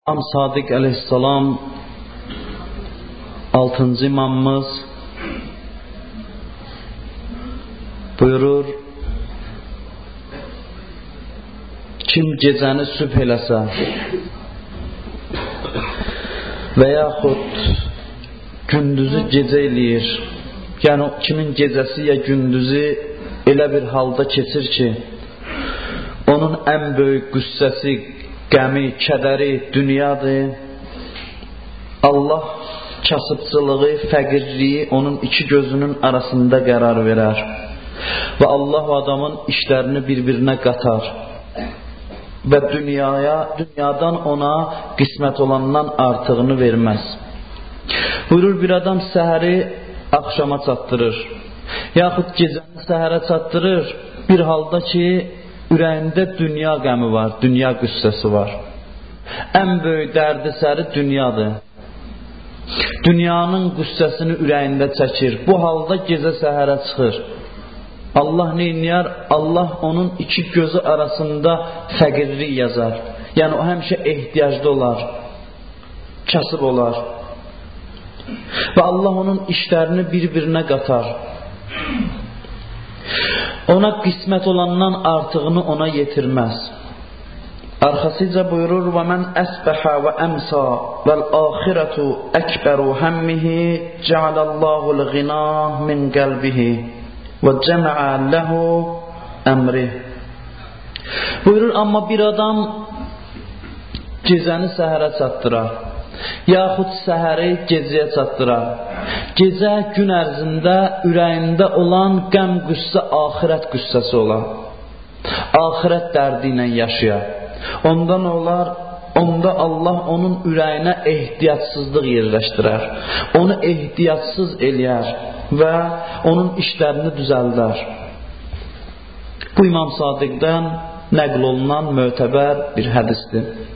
İmam Sadiq əleyhissalam 6-cı imamımız buyurur: kim gecəni sübh eləsə və yaxud gündüzü gecə eləyir, yəni kimin gecəsi ya gündüzü elə bir halda keçir ki, onun ən böyük qüssəsi, qəmi, kədəri dünyadır. Allah kasıbçılığı, fəqirliyi onun iki gözünün arasında qərar verər və Allah adamın işlərini bir-birinə qatar və dünyadan ona qismət olandan artığını verməz. Buyurur, bir adam səhəri axşama çatdırır, yaxud gecəni səhərə çatdırır, bir halda ki, ürəyində dünya qəmi var, dünya qüssəsi var. Ən böyük dərdi səri dünyadır. Dünyanın qüssəsini ürəyində çəkir. Bu halda gecə səhərə çıxır. Allah neyniyər? Allah onun iki gözü arasında fəqirlik yazar. Yəni o həmişə ehtiyaclı olar, kasıb olar. Və Allah onun işlərini bir-birinə qatar. Ona qismət olandan artığını ona yetirməz. Arxasıca buyurur: və mən əsbəhə və əmsa vəl-əxirətu əkbəru həmmihi cəaləllahul ğina min qəlbihi və cəməə ləhu əmrih. Buyurur, amma bir adam gecəni səhərə çatdırar, yaxud səhəri gecəyə çatdırar. Gecə gün ərzində ürəyində olan qəm qüssə axirət qüssəsi olar. Axirət dərdi ilə yaşayar. Onda nə olar? Onda Allah onun ürəyinə ehtiyatsızlıq yerləşdirər. Onu ehtiyatsız eləyər və onun işlərini düzəldər. Bu İmam Sadiqdən nəql olunan mötəbər bir hədisdir.